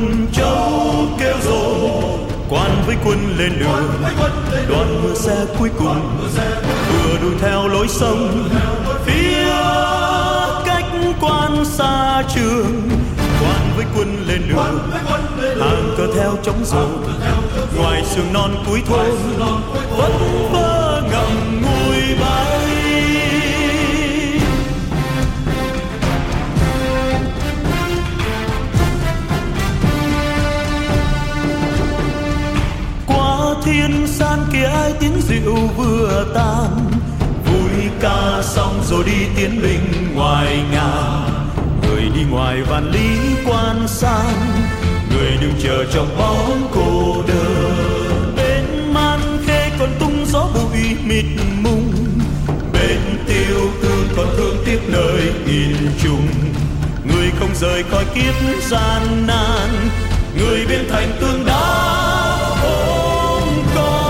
quân châu kêu rồi, quan với quân lên đường. Đoàn mưa xe cuối cùng vừa đuổi theo lối sông, phía cách quan xa trường. Quan với quân lên đường, hàng cờ theo trống rổ, ngoài sườn non cuối thôn vẫn vơ ngậm ngùi bay. Qua thiên san kia ai tiếng rượu vừa tan, vui ca xong rồi đi tiến binh ngoài ngàn. Người đi ngoài vạn lý quan sang, người đứng chờ trong bóng cô đơn. Bên Man Khê còn tung gió bụi mịt mùng, bên Tiêu Cương còn thương tiếc nơi nghìn trùng. Người không rời khỏi kiếp gian nan, người biến thành tương đá ôm con.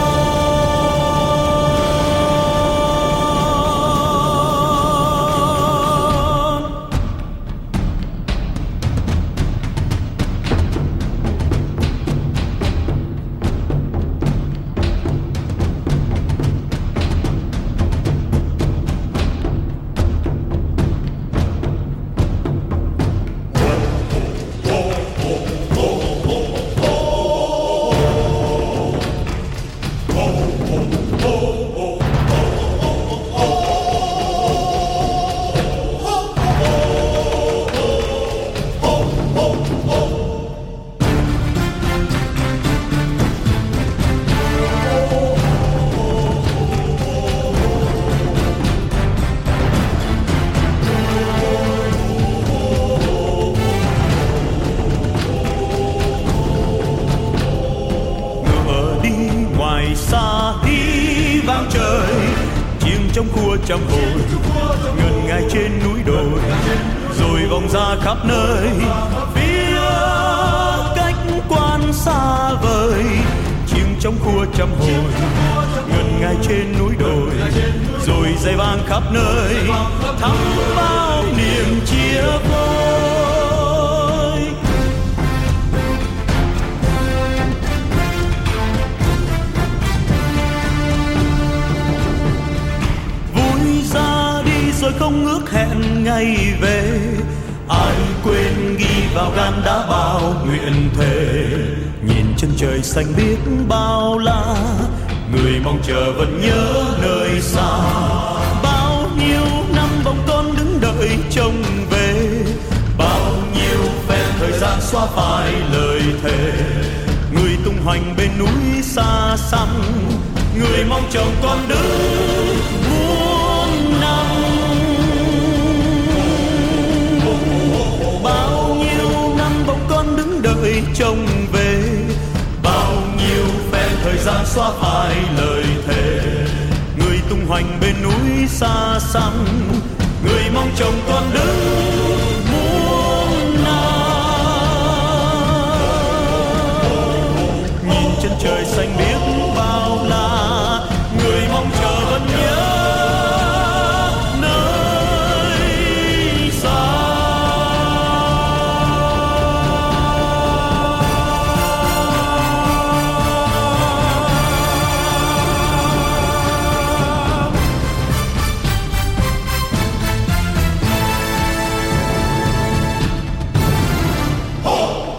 Trong khua trăm hồi ngân nga trên núi đồi, rồi vòng ra khắp nơi phía cách quan xa vời. Chim trong khua trăm hồi ngân nga trên núi đồi, rồi dây vang khắp nơi thắm bao niềm chia phôi. Rồi không ước hẹn ngày về, ai quên ghi vào gan đá bao nguyện thề. Nhìn chân trời xanh biết bao la, người mong chờ vẫn nhớ nơi xa. Bao nhiêu năm bóng con đứng đợi trông về, bao nhiêu phen thời gian xóa phai lời thề. Người tung hoành bên núi xa xăm, người mong chồng con đứng muôn năm. Bao nhiêu năm bóng con đứng đợi trông về, bao nhiêu phen thời gian xóa phai lời thề. Người tung hoành bên núi xa xăm, người mong chồng con đứng